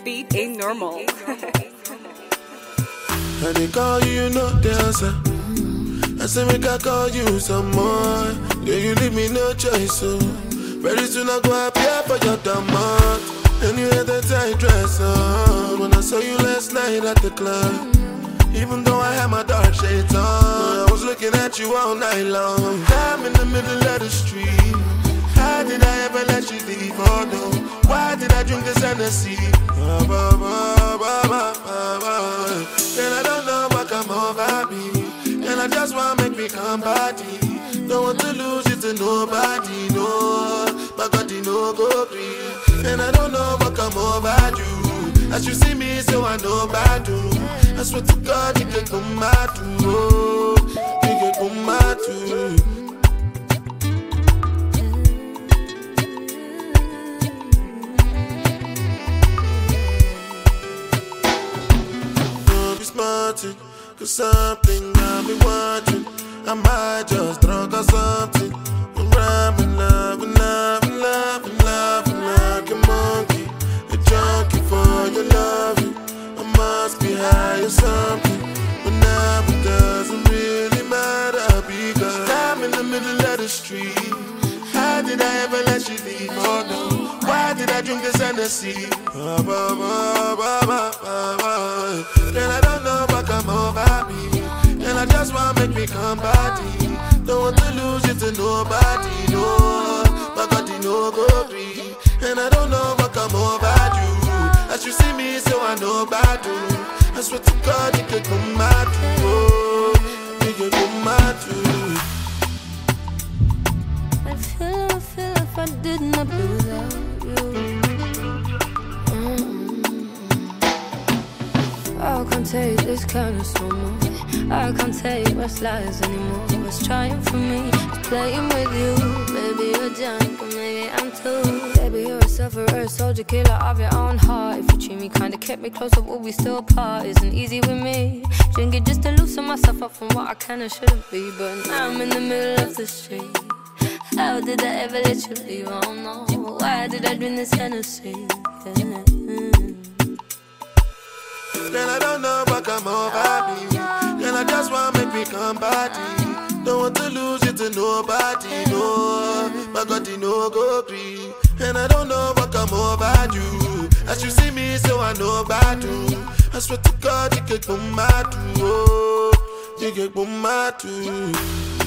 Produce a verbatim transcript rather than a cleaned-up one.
beat ain't normal. I they call you, you know the answer. I say make I call you some more. Yeah, you leave me no choice, so very soon I go appear for your demand. And you had that tight dress on when I saw you last night at the club. Even though I had my dark shades on, I was looking at you all night long. I'm in the middle of the street. How did I ever let you leave? Oh no, why did I drink this Hennessy? And I don't know what come over me, and I just wanna make me come body. Don't want to lose it to nobody, no. My body no go free, and I don't know what come over you. As you see me, so I know bad do. I swear to God, you can come mad too, oh, you can come mad too. Smarting, cause something got me watching. I might just drunk or something. I'm rapping, loving, loving, loving, loving like a monkey. A junkie for your loving. I must be high or something, but now it doesn't really matter because I'm in the middle of the street. How did I ever let you leave? Oh no, why did I drink this Hennessy? Bah, bah, bah, bah, bah, bah, bah. And I don't know what come over me, and I just wanna make me come body. Don't want to lose it to nobody, no. My body no go free, and I don't know what come over you. As you see me, so I know bad do. I swear to God, you can come mad too, oh, you can come mad too. I feel, I feel if I did not be without you. I can't take this kind of storm. I can't take what's lies anymore. What's trying for me is playing with you. Baby, you're drunk, and maybe I'm too. Baby, you're a sufferer, soldier, killer of your own heart. If you treat me kinda, kept me closer, will we still apart? Isn't easy with me. Drink it just to loosen myself up from what I can and shouldn't be. But now I'm in the middle of the street. How did I ever let you leave? I don't know. Why did I drink this Hennessy? Yeah. And I don't know what come over me, and I just wanna make me come body. Don't want to lose it to nobody, no. My body no go free, and I don't know what come over you. As you see me, so I know bad do. I swear to God, you can come mad too, oh, you can come mad too.